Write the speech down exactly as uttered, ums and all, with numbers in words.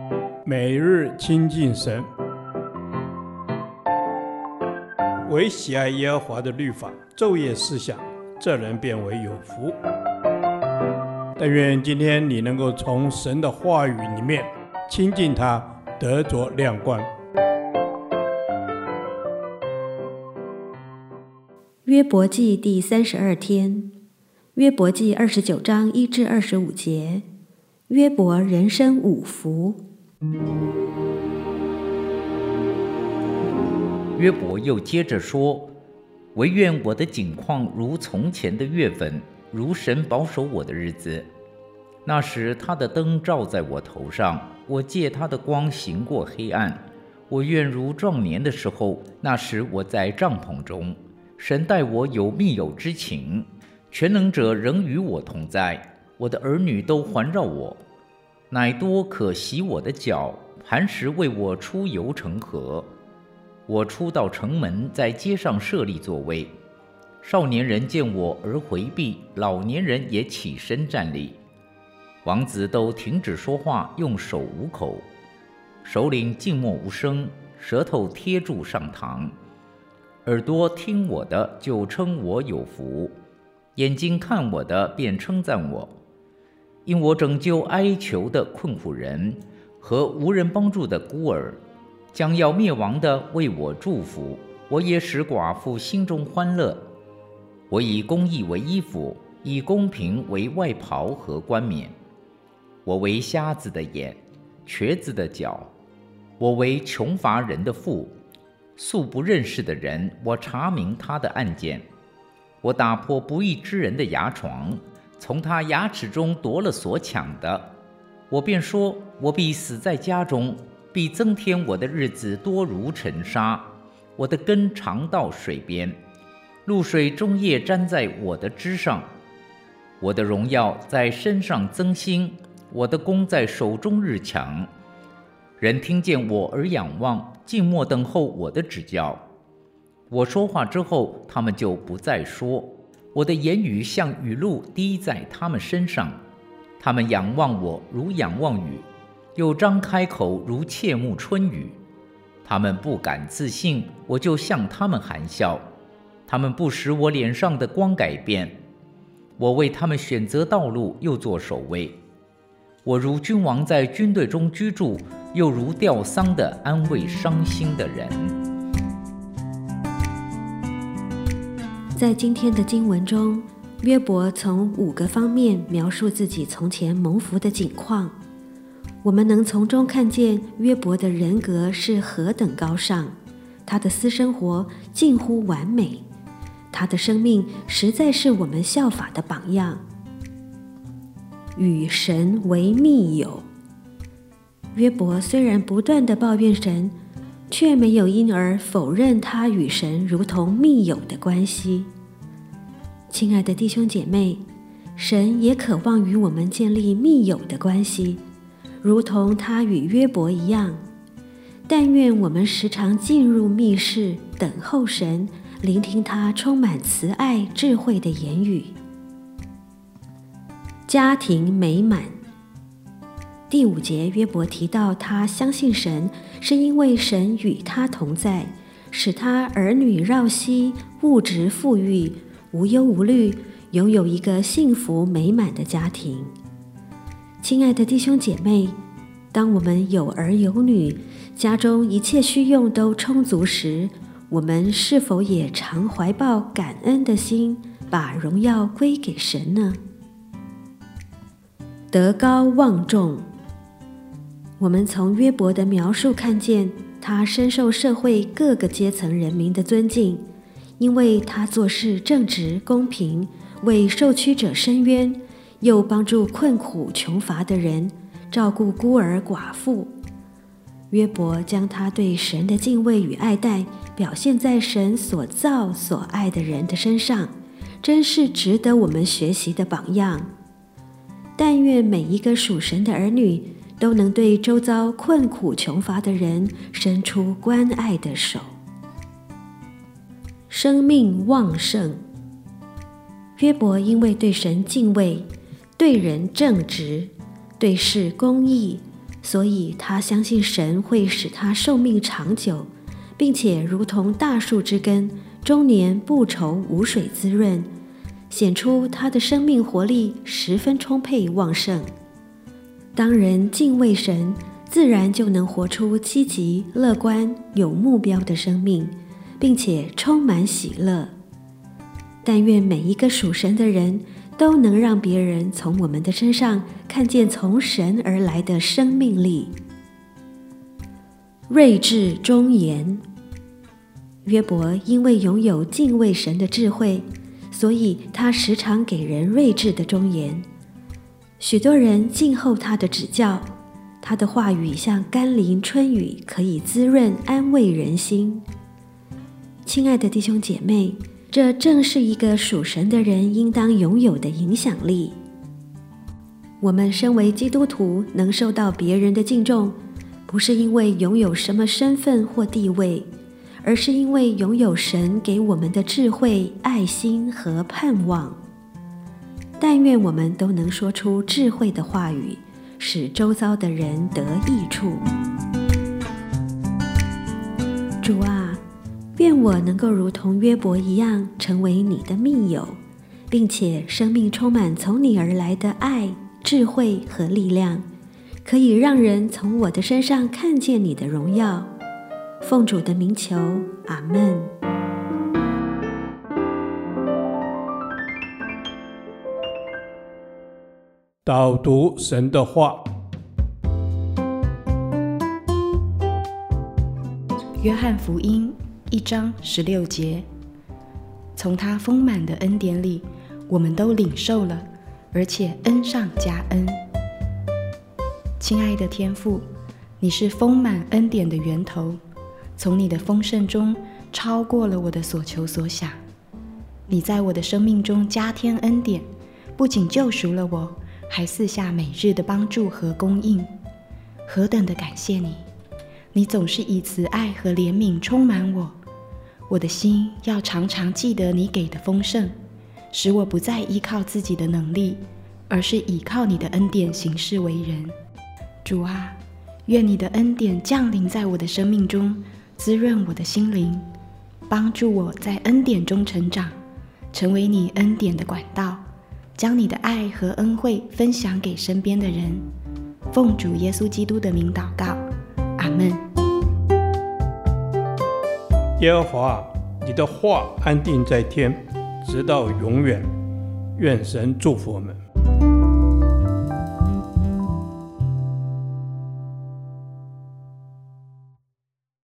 每日亲近神，唯喜爱耶和华的律法，昼夜思想，这人变为有福。但愿今天你能够从神的话语里面亲近他，得着亮光。 约伯记第三十二天，约伯记二十九章一至二十五节，约伯人生五福。 约伯又接着说：惟愿我的景况如从前的月份，如神保守我的日子。那时他的灯照在我头上，我借他的光行过黑暗。我愿如壮年的时候，那时我在帐篷中，神待我有密友之情，全能者仍与我同在，我的儿女都环绕我，乃多可洗我的脚，磐石为我出油成河。我出到城门，在街上设立座位。少年人见我而回避，老年人也起身站立。王子都停止说话，用手捂口。首领静默无声，舌头贴住上膛。耳朵听我的，就称我有福；眼睛看我的，便称赞我。因我拯救哀求的困苦人和无人帮助的孤儿，将要灭亡的为我祝福，我也使寡妇心中欢乐。我以公义为衣服，以公平为外袍和冠冕。我为瞎子的眼，瘸子的脚，我为穷乏人的父，素不认识的人，我查明他的案件。我打破不义之人的牙床，从他牙齿中夺了所抢的。我便说，我必死在家中，必增添我的日子多如尘沙。我的根长到水边，露水终夜沾在我的枝上。我的荣耀在身上增新，我的弓在手中日强。人听见我而仰望，静默等候我的指教。我说话之后，他们就不再说，我的言语像雨露滴在他们身上。他们仰望我如仰望雨，又张开口如切慕春雨。他们不敢自信，我就向他们含笑。他们不使我脸上的光改变。我为他们选择道路，又做守卫。我如君王在军队中居住，又如吊丧的安慰伤心的人。 在今天的经文中，约伯从五个方面描述自己从前蒙福的景况。我们能从中看见约伯的人格是何等高尚，他的私生活近乎完美，他的生命实在是我们效法的榜样。与神为密友。约伯虽然不断地抱怨神，却没有因而否认他与神如同密友的关系。亲爱的弟兄姐妹，神也渴望与我们建立密友的关系，如同他与约伯一样。但愿我们时常进入密室，等候神，聆听他充满慈爱智慧的言语。家庭美满。第五节，约伯提到他相信神，是因为神与他同在，使他儿女绕膝，物质富裕，无忧无虑，拥有一个幸福美满的家庭。亲爱的弟兄姐妹，当我们有儿有女，家中一切需用都充足时，我们是否也常怀抱感恩的心，把荣耀归给神呢？德高望重。我们从约伯的描述看见，他深受社会各个阶层人民的尊敬，因为他做事正直公平，为受屈者伸冤，又帮助困苦穷乏的人，照顾孤儿寡妇。约伯将他对神的敬畏与爱戴表现在神所造所爱的人的身上，真是值得我们学习的榜样。但愿每一个属神的儿女都能对周遭困苦穷乏的人伸出关爱的手。生命旺盛。约伯因为对神敬畏，对人正直，对事公义， 所以他相信神会使他寿命长久，并且如同大树之根，终年不愁无水滋润，显出他的生命活力十分充沛旺盛。当人敬畏神，自然就能活出积极、乐观、有目标的生命，并且充满喜乐。但愿每一个属神的人都能让别人从我们的身上看见从神而来的生命力。睿智忠言。约伯因为拥有敬畏神的智慧，所以他时常给人睿智的忠言。许多人静候他的指教，他的话语像甘霖春雨，可以滋润安慰人心。亲爱的弟兄姐妹，这正是一个属神的人应当拥有的影响力。我们身为基督徒能受到别人的敬重，不是因为拥有什么身份或地位，而是因为拥有神给我们的智慧、爱心和盼望。但愿我们都能说出智慧的话语，使周遭的人得益处。主啊，愿我能够如同约伯一样，成为你的密友，并且生命充满从你而来的爱、智慧和力量，可以让人从我的身上看见你的荣耀。奉主的名求，阿们。 导读神的话。 约翰福音一章十六节，从他丰满的恩典里，我们都领受了，而且恩上加恩。亲爱的天父，你是丰满恩典的源头，从你的丰盛中超过了我的所求所想。你在我的生命中加添恩典，不仅救赎了我，还赐下每日的帮助和供应。何等的感谢你！你总是以慈爱和怜悯充满我，我的心要常常记得你给的丰盛，使我不再依靠自己的能力，而是倚靠你的恩典行事为人。主啊，愿你的恩典降临在我的生命中，滋润我的心灵，帮助我在恩典中成长，成为你恩典的管道，将你的爱和恩惠分享给身边的人。奉主耶稣基督的名祷告，阿们。 耶和华，你的话安定在天，直到永远。愿神祝福我们。